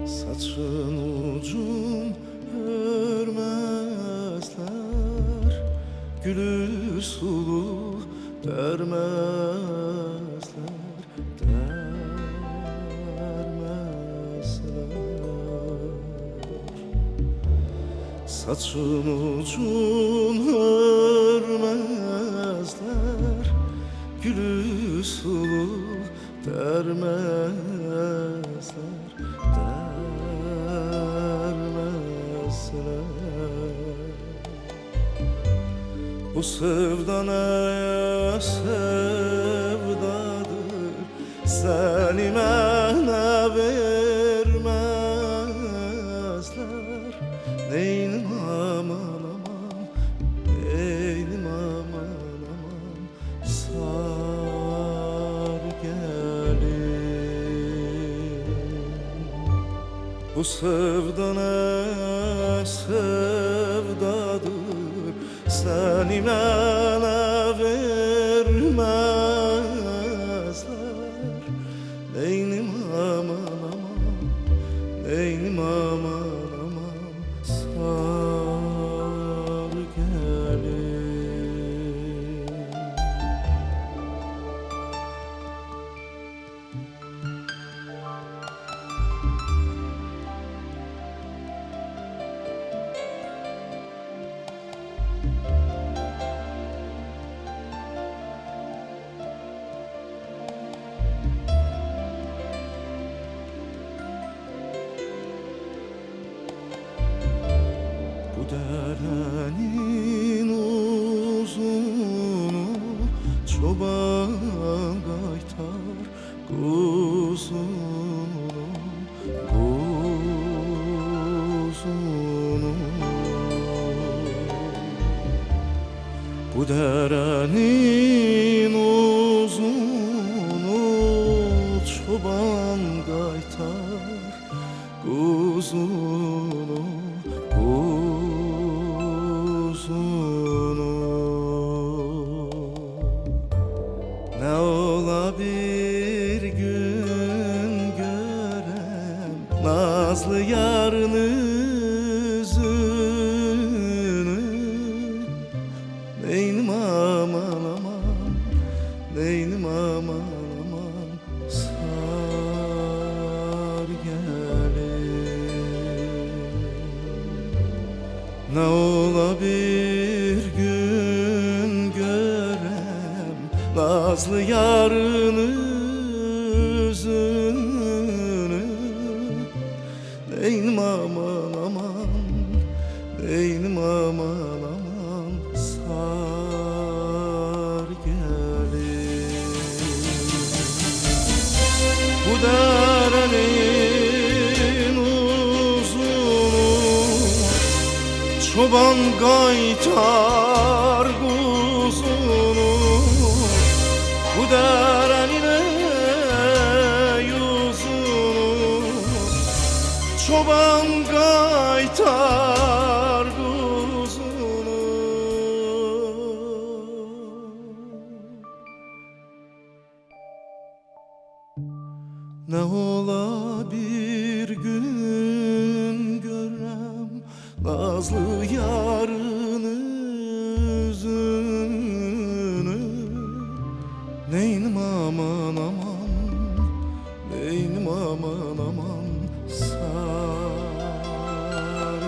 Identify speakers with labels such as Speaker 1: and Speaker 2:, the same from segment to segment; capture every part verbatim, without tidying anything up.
Speaker 1: Saçın ucun örmezler, gülü sulu dermezler, dermezler. Saçın ucun örmezler, gülü sulu dermezler, bu sevda ne sevdadır, seni bana vermezler. Neynim aman aman, neynim aman aman, sar gelin. Bu sevda ne sevdadır, seni bana vermezler. Neynim aman aman, neynim aman aman, sar gelin. Bu derenin uzunu, çoban kaytar kuzunu, kuzunu. Bu derenin uzunu, çoban kaytar kuzunu, kuzunu. Ne ola bir gün görem nazlı yarın yüzünü. Neynim aman aman, neynim aman aman, sar gelin. Ne ola bir gün görem nazlı yarın yüzünü. Neynim aman aman, neynim aman aman, sar gelin. Bu derenin uzunu, çoban kaytar kuzunu. Bu derenin yüzünü, çoban kaytar kuzunu. Ne ola bir gün görem nazlı yarın yüzünü. Neynim aman aman, neynim aman aman, sar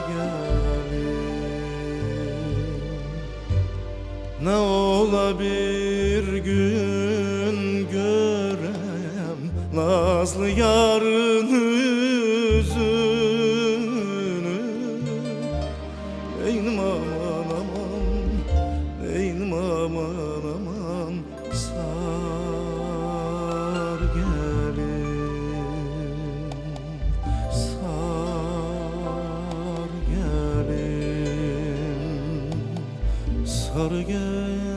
Speaker 1: gelin. Ne ola bir gün görem nazlı yarın yüzünü. Neynim aman aman, neynim aman aman, sar gelin, sar gelin, sar gelin.